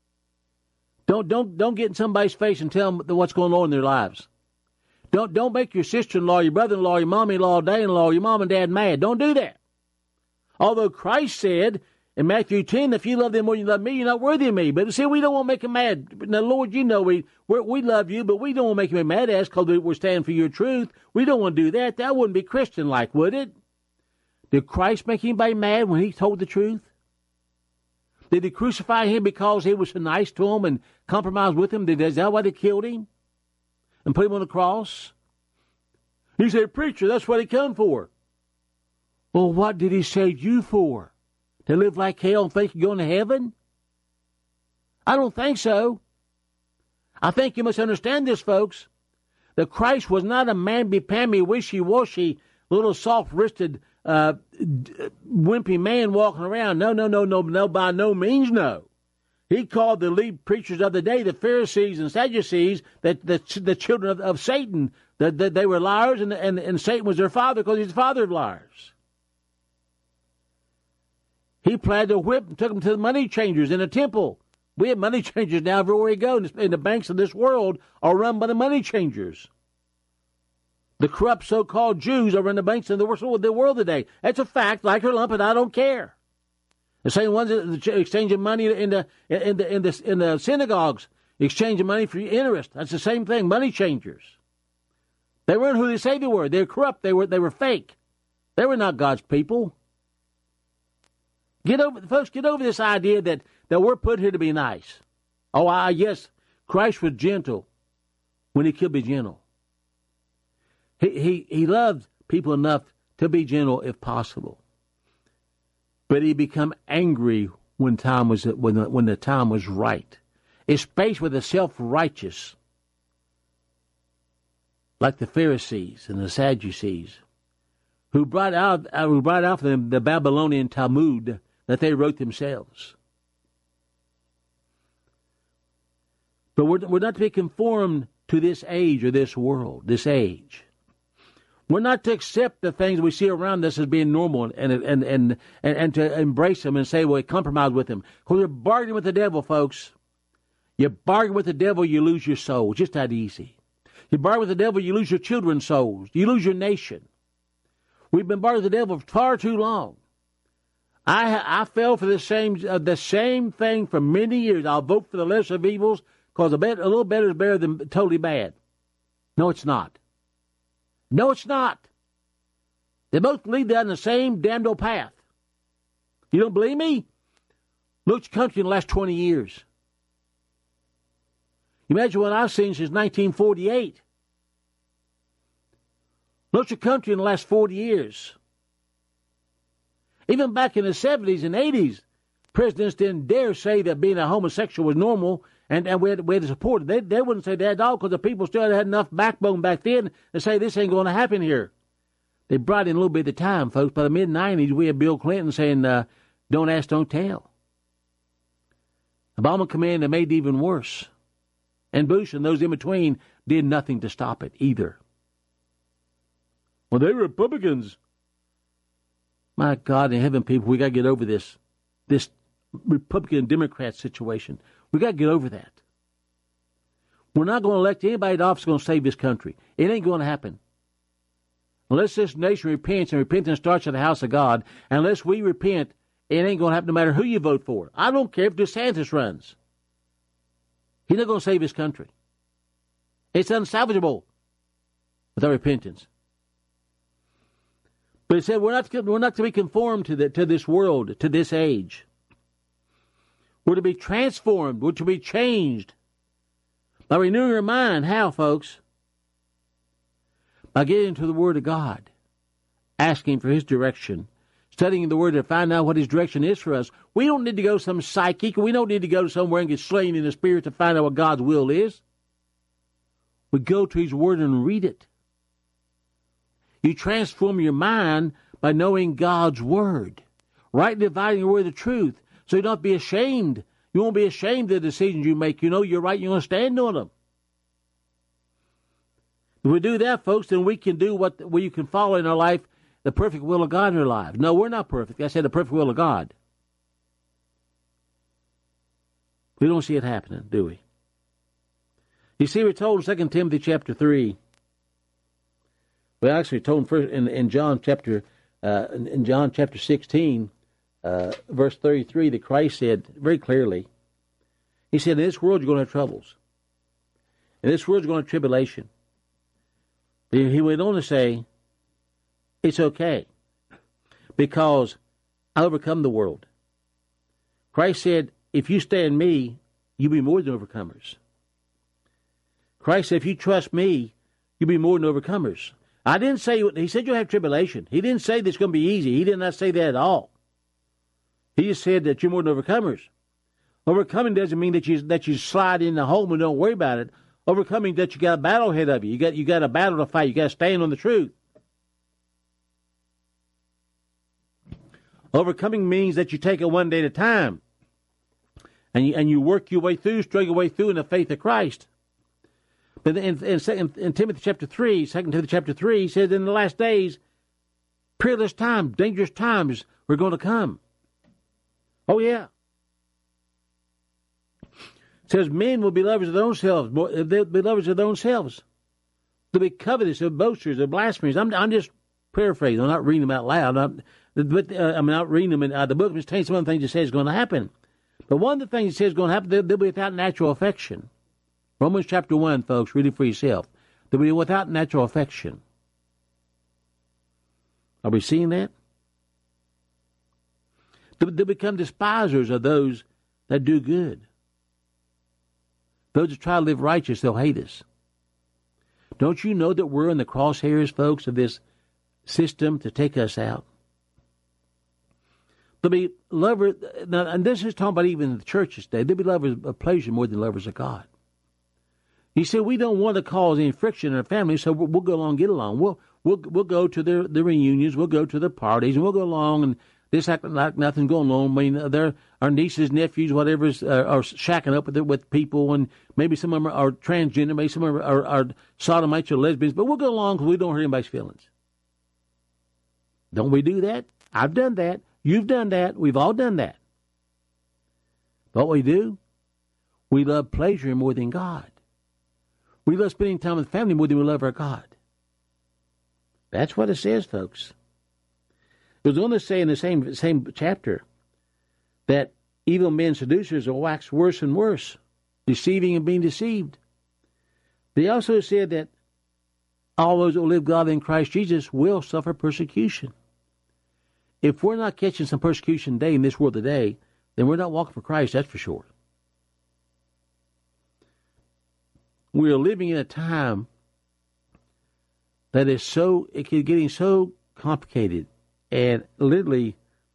Don't get in somebody's face and tell them what's going on in their lives. Don't make your sister-in-law, your brother-in-law, your mom-in-law, dad-in-law, your mom and dad mad. Don't do that. Although Christ said in Matthew 10, if you love them more than you love me, you're not worthy of me. But see, we don't want to make them mad. Now, Lord, you know we love you, but we don't want to make them mad at us because we're standing for your truth. We don't want to do that. That wouldn't be Christian-like, would it? Did Christ make anybody mad when he told the truth? Did they crucify him because he was so nice to them and compromised with them? Is that why they killed him and put him on the cross? He said, preacher, that's what he come for. Well, what did he save you for? To live like hell and think you're going to heaven? I don't think so. I think you must understand this, folks. That Christ was not a mamby-pamby, wishy-washy, little soft-wristed, wimpy man walking around. No, by no means no. He called the lead preachers of the day, the Pharisees and Sadducees, that the children of Satan, that they were liars, and Satan was their father because he's the father of liars. He planted a whip and took them to the money changers in the temple. We have money changers now everywhere we go, and the banks of this world are run by the money changers. The corrupt so-called Jews are in the banks of the world today. That's a fact, like her lump, and I don't care. The same ones that exchanging money in the synagogues, exchanging money for interest. That's the same thing. Money changers. They weren't who they say they were. They're corrupt. They were fake. They were not God's people. Get over this idea that we're put here to be nice. Yes, Christ was gentle when he could be gentle. He loved people enough to be gentle if possible. But he became angry when the time was right. Especially with the self-righteous, like the Pharisees and the Sadducees, who brought out for them the Babylonian Talmud that they wrote themselves. But we're not to be conformed to this age or this world, this age. We're not to accept the things we see around us as being normal and to embrace them and say, well, compromise with them. Because you're bargaining with the devil, folks. You bargain with the devil, you lose your soul. Just that easy. You bargain with the devil, you lose your children's souls. You lose your nation. We've been bargaining with the devil for far too long. I fell for the same thing for many years. I'll vote for the lesser of evils because a little better is better than totally bad. No, it's not. No, it's not. They both lead down the same damned old path. You don't believe me? Look at your country in the last 20 years. Imagine what I've seen since 1948. Look at your country in the last 40 years. Even back in the 70s and 80s, presidents didn't dare say that being a homosexual was normal and we had to support it. They wouldn't say that at all because the people still had enough backbone back then to say this ain't going to happen here. They brought in a little bit of time, folks. By the mid-90s, we had Bill Clinton saying, don't ask, don't tell. Obama came in and made it even worse. And Bush and those in between did nothing to stop it either. Well, they were Republicans. My God in heaven, people, we got to get over this Republican and Democrat situation. We got to get over that. We're not going to elect anybody to office that's going to save this country. It ain't going to happen. Unless this nation repents, and repentance starts at the house of God, unless we repent, it ain't going to happen no matter who you vote for. I don't care if DeSantis runs. He's not going to save his country. It's unsalvageable without repentance. But it said we're not to be conformed to this world, to this age. We're to be transformed. We're to be changed by renewing our mind. How, folks? By getting into the Word of God, asking for His direction, studying the Word to find out what His direction is for us. We don't need to go to some psychic. We don't need to go somewhere and get slain in the Spirit to find out what God's will is. We go to His Word and read it. You transform your mind by knowing God's Word, rightly dividing the word of truth, so you don't be ashamed. You won't be ashamed of the decisions you make. You know you're right. You're going to stand on them. If we do that, folks, then we can do what you can follow in our life, the perfect will of God in our lives. No, we're not perfect. I said the perfect will of God. We don't see it happening, do we? You see, we're told in 2 Timothy chapter 3. We're actually told first in John chapter 16, verse 33, that Christ said very clearly, He said, in this world you're going to have troubles. In this world you're going to have tribulation. He went on to say, it's okay, because I overcome the world. Christ said, if you stay in me, you'll be more than overcomers. Christ said, if you trust me, you'll be more than overcomers. I didn't say, He said you'll have tribulation. He didn't say that it's going to be easy. He did not say that at all. He just said that you're more than overcomers. Overcoming doesn't mean that you slide in the home and don't worry about it. Overcoming that you got a battle ahead of you. You got a battle to fight. You got to stand on the truth. Overcoming means that you take it one day at a time, and you work your way through, struggle your way through in the faith of Christ. But in Timothy chapter 3, 2 Timothy chapter 3, he says in the last days, peerless times, dangerous times were going to come. Oh, yeah. It says men will be lovers of their own selves. They'll be lovers of their own selves. They'll be covetous, they'll boasters, they'll blasphemers. I'm just paraphrasing. I'm not reading them out loud. I'm not reading them in the book. I'm just telling you some of the things it says is going to happen. But one of the things it says is going to happen, they'll be without natural affection. Romans chapter 1, folks, read it for yourself. They'll be without natural affection. Are we seeing that? They'll become despisers of those that do good. Those that try to live righteous, they'll hate us. Don't you know that we're in the crosshairs, folks, of this system to take us out? They'll be lovers, now, and this is talking about even the churches today, they'll be lovers of pleasure more than lovers of God. You see, we don't want to cause any friction in our family, so we'll go along and get along. We'll go to the reunions, we'll go to the parties, and we'll go along and just act like nothing's going on. I mean, our nieces, nephews, whatever, are shacking up with people, and maybe some of them are transgender, maybe some of them are sodomites or lesbians, but we'll go along because we don't hurt anybody's feelings. Don't we do that? I've done that. You've done that. We've all done that. But what we do, we love pleasure more than God. We love spending time with family more than we love our God. That's what it says, folks. It goes on to say in the same chapter that evil men seducers will wax worse and worse, deceiving and being deceived. They also said that all those who live godly in Christ Jesus will suffer persecution. If we're not catching some persecution today in this world today, then we're not walking for Christ, that's for sure. We are living in a time that is getting so complicated and literally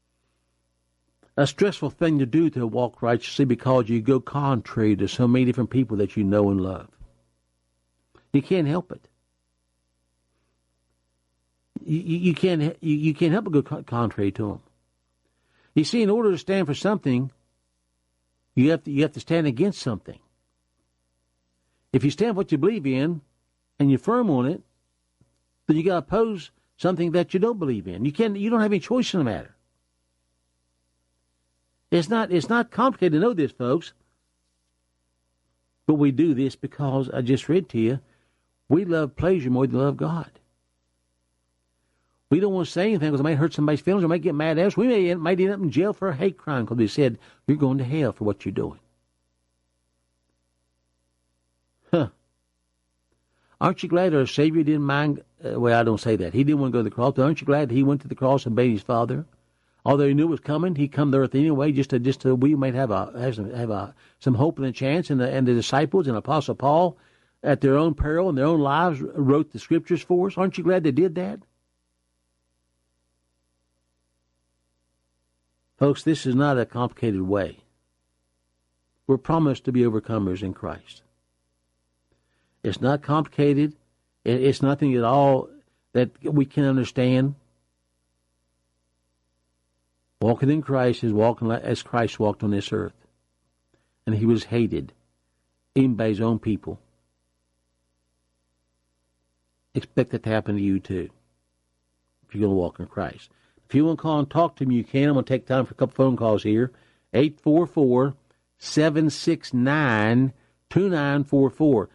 a stressful thing to do to walk righteously because you go contrary to so many different people that you know and love. You can't help it. You can't help but go contrary to them. You see, in order to stand for something, you have to stand against something. If you stand for what you believe in and you're firm on it, then you got to oppose something that you don't believe in. You don't have any choice in the matter. It's not complicated to know this, folks. But we do this because I just read to you, we love pleasure more than love God. We don't want to say anything because it might hurt somebody's feelings or might get mad at us. We might end up in jail for a hate crime because we said, you're going to hell for what you're doing. Huh. Aren't you glad our Savior didn't mind? Well, I don't say that. He didn't want to go to the cross, but aren't you glad that he went to the cross and obeyed his Father? Although he knew it was coming, he come to earth anyway, just to we might have some hope and a chance. And the disciples and Apostle Paul, at their own peril and their own lives, wrote the scriptures for us. Aren't you glad they did that? Folks, this is not a complicated way. We're promised to be overcomers in Christ. It's not complicated. It's nothing at all that we can understand. Walking in Christ is walking as Christ walked on this earth. And he was hated, even by his own people. Expect that to happen to you too, if you're going to walk in Christ. If you want to call and talk to me, you can. I'm going to take time for a couple phone calls here. 844-769-2944.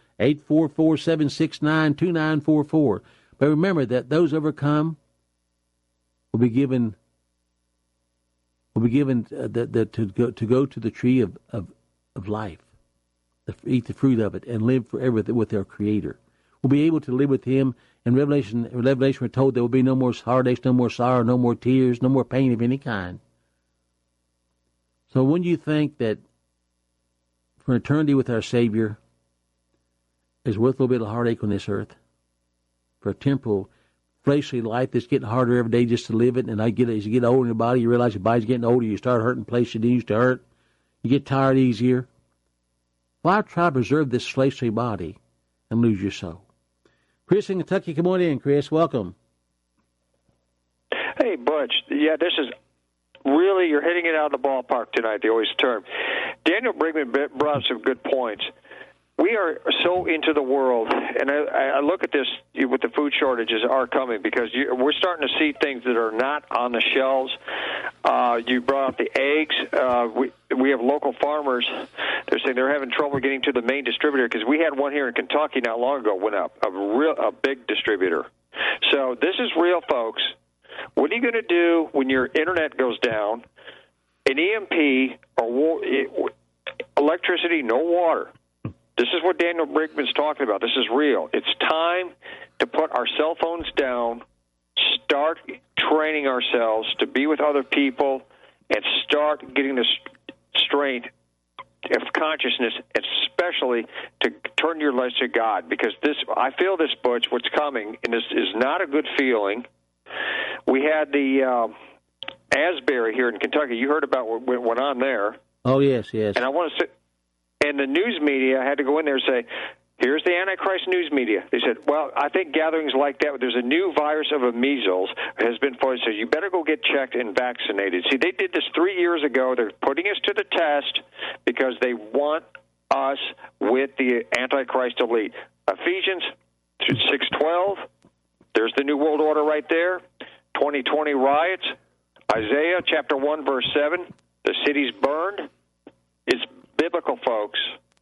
844-769-2944. But remember that those overcome will be given to go to the tree of life, eat the fruit of it, and live forever with their Creator. We'll be able to live with Him. In Revelation, we're told there will be no more heartaches, no more sorrow, no more tears, no more pain of any kind. So when you think that for eternity with our Savior is worth a little bit of heartache on this earth, for a temporal, fleshly life that's getting harder every day just to live it, and as you get older in your body, you realize your body's getting older, you start hurting places you didn't used to hurt, you get tired easier. Why try to preserve this fleshly body and lose your soul? Chris in Kentucky, come on in, Chris. Welcome. Hey, Butch. Yeah, this is really, you're hitting it out of the ballpark tonight, the always term. Daniel Brinkman brought up some good points. We are so into the world, and I look at this with the food shortages are coming because we're starting to see things that are not on the shelves. You brought up the eggs. We have local farmers. They're saying they're having trouble getting to the main distributor because we had one here in Kentucky not long ago went up, a big distributor. So this is real, folks. What are you going to do when your internet goes down, an EMP, or electricity, no water? This is what Daniel Brinkman's talking about. This is real. It's time to put our cell phones down, start training ourselves to be with other people, and start getting the strength of consciousness, especially to turn your lives to God. Because I feel this, Butch, what's coming, and this is not a good feeling. We had the Asbury here in Kentucky. You heard about what went on there. Oh, yes. And I want to say, and the news media had to go in there and say, here's the Antichrist news media. They said, well, I think gatherings like that, there's a new virus of a measles has been found, so you better go get checked and vaccinated. See, they did this 3 years ago. They're putting us to the test because they want us with the Antichrist elite. Ephesians 6:12, there's the New World Order right there. 2020 riots. Isaiah chapter 1, verse 7, the city's burned. It's biblical, folks.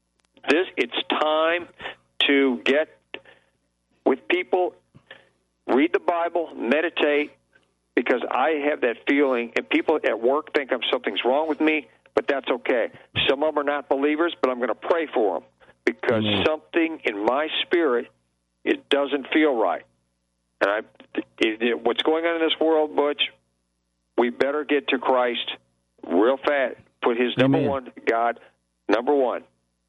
It's time to get with people, read the Bible, meditate, because I have that feeling, and people at work think something's wrong with me, but that's okay. Some of them are not believers, but I'm going to pray for them because something in my spirit, it doesn't feel right. And what's going on in this world, Butch, we better get to Christ real fast. Put his number one, God, number one.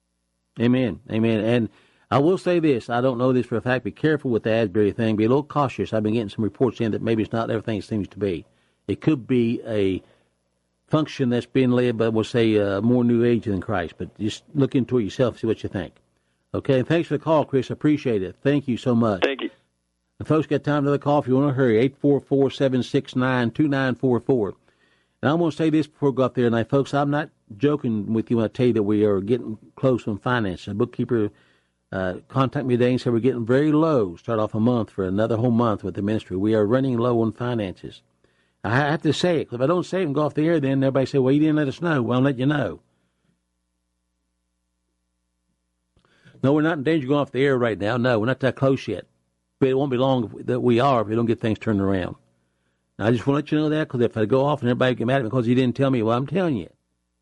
Amen. And I will say this. I don't know this for a fact. Be careful with the Asbury thing. Be a little cautious. I've been getting some reports in that maybe it's not everything it seems to be. It could be a function that's being led by, we'll say, more New Age than Christ. But just look into it yourself, see what you think. Okay, and thanks for the call, Chris. I appreciate it. Thank you so much. Thank you. And folks, got time to the call if you want to hurry. 844-769-2944. And I'm going to say this before we go up there tonight, folks. I'm not joking with you when I tell you that we are getting close on finances. A bookkeeper contacted me today and said we're getting very low. Start off a month for another whole month with the ministry. We are running low on finances. I have to say it. If I don't say it and go off the air, then everybody say, well, you didn't let us know. Well, I'll let you know. No, we're not in danger of going off the air right now. No, we're not that close yet. But it won't be long that we are if we don't get things turned around. Now, I just want to let you know that, because if I go off and everybody get mad at me because you didn't tell me, well, I'm telling you.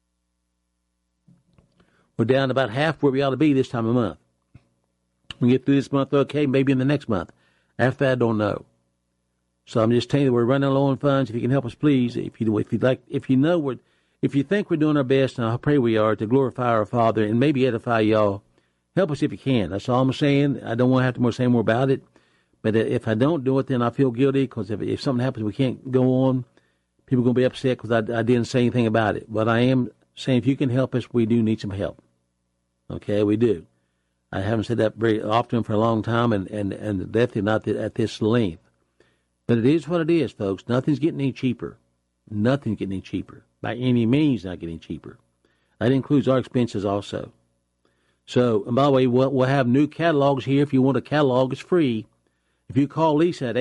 We're down about half where we ought to be this time of month. We get through this month, okay, maybe in the next month. After that, I don't know. So I'm just telling you that we're running low on funds. If you can help us, please. If you think we're doing our best, and I pray we are, to glorify our Father and maybe edify y'all, help us if you can. That's all I'm saying. I don't want to have to say more about it. But if I don't do it, then I feel guilty, because if something happens, we can't go on. People are going to be upset because I didn't say anything about it. But I am saying, if you can help us, we do need some help. Okay, we do. I haven't said that very often for a long time, and definitely not at this length. But it is what it is, folks. Nothing's getting any cheaper. Nothing's getting any cheaper. By any means not getting cheaper. That includes our expenses also. So, and by the way, we'll have new catalogs here. If you want a catalog, it's free. If you call Lisa at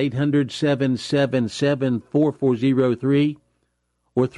800-777-4403 or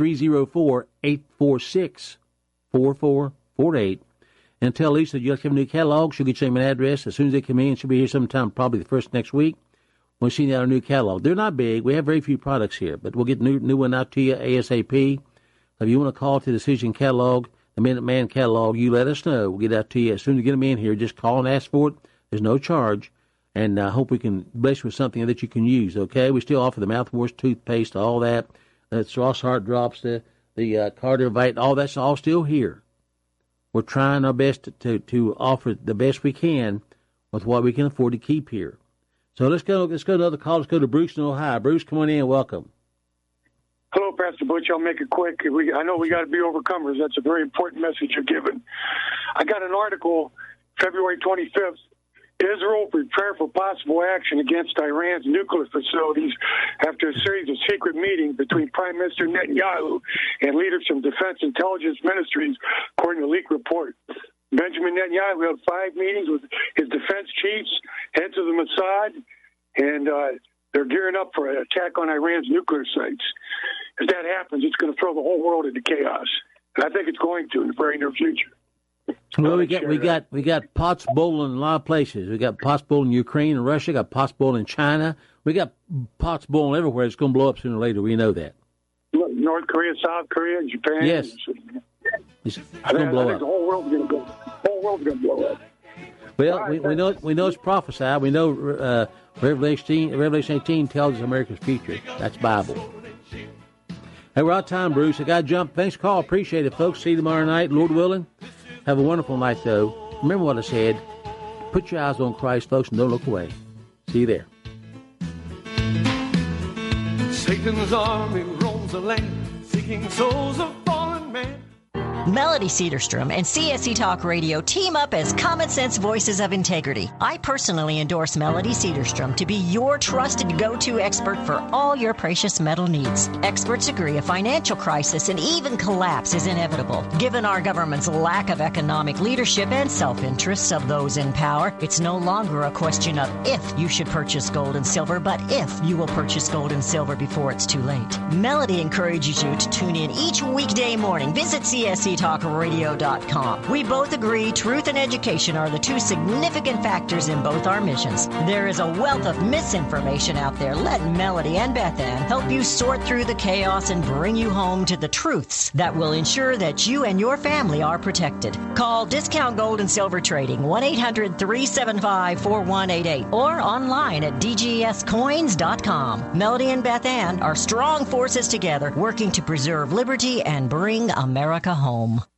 304-846-4448, and tell Lisa you have a new catalog, she'll get you an address. As soon as they come in, she'll be here sometime, probably the first next week. We'll see our new catalog. They're not big. We have very few products here, but we'll get new one out to you ASAP. So if you want to call to Decision Catalog, the Minuteman Catalog, you let us know. We'll get out to you. As soon as you get them in here, just call and ask for it. There's no charge. And I hope we can bless you with something that you can use, okay? We still offer the mouthwash, toothpaste, all that. The Ross Heart Drops, the Carter Vite, all that's all still here. We're trying our best to offer the best we can with what we can afford to keep here. So let's go to another call. Let's go to Bruce in Ohio. Bruce, come on in. Welcome. Hello, Pastor Butch. I'll make it quick. I know we got to be overcomers. That's a very important message you're giving. I got an article, February 25th. Israel prepare for possible action against Iran's nuclear facilities after a series of secret meetings between Prime Minister Netanyahu and leaders from Defense Intelligence Ministries, according to a leaked report. Benjamin Netanyahu held 5 meetings with his defense chiefs, heads of the Mossad, and they're gearing up for an attack on Iran's nuclear sites. If that happens, it's going to throw the whole world into chaos, and I think it's going to in the very near future. Well, we got pots boiling in a lot of places. We got pots boiling in Ukraine and Russia. Got pots boiling in China. We got pots boiling everywhere. It's going to blow up sooner or later. We know that. North Korea, South Korea, Japan. Yes, it's going to blow up. The whole world's going to go. The whole world's going to blow up. Well, we know it's prophesied. We know Revelation 18 tells us America's future. That's Bible. Hey, we're out of time, Bruce. I got to jump. Thanks for the call. Appreciate it, folks. See you tomorrow night, Lord willing. Have a wonderful night, though. Remember what I said. Put your eyes on Christ, folks, and don't look away. See you there. Satan's army roams the land, seeking souls of fallen men. Melody Cedarstrom and CSC Talk Radio team up as common sense voices of integrity. I personally endorse Melody Cedarstrom to be your trusted go-to expert for all your precious metal needs. Experts agree a financial crisis and even collapse is inevitable. Given our government's lack of economic leadership and self-interests of those in power, it's no longer a question of if you should purchase gold and silver, but if you will purchase gold and silver before it's too late. Melody encourages you to tune in each weekday morning. Visit CSCTalkRadio.com. We both agree truth and education are the two significant factors in both our missions. There is a wealth of misinformation out there. Let Melody and Beth Ann help you sort through the chaos and bring you home to the truths that will ensure that you and your family are protected. Call Discount Gold and Silver Trading 1-800-375-4188 or online at dgscoins.com. Melody and Beth Ann are strong forces together working to preserve liberty and bring America home.